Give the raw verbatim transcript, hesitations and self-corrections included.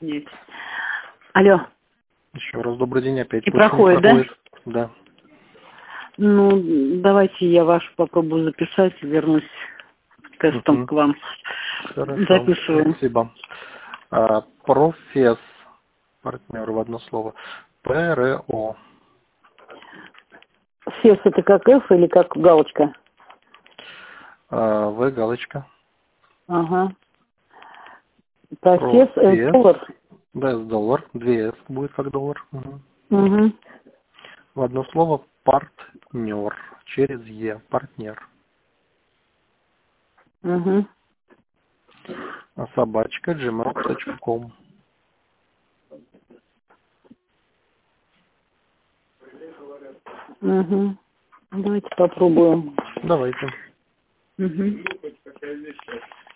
Есть. Алло. Еще раз добрый день опять. И Больше проходит, не проходит, да? Да. Ну, давайте я вашу попробую записать, вернусь тестом Угу. к вам. Хорошо, Записываю. спасибо. А, професс, партнер в одно слово. ПРО. Сес это как F или как галочка? А, В галочка. Ага. Професс С Професс. доллар. Да, с доллар. Две С будет как доллар. Угу. Угу. В одно слово партнер. Через Е. Партнер. Угу. А собачка gmail точка ком. Угу. Давайте попробуем. Давайте. Угу.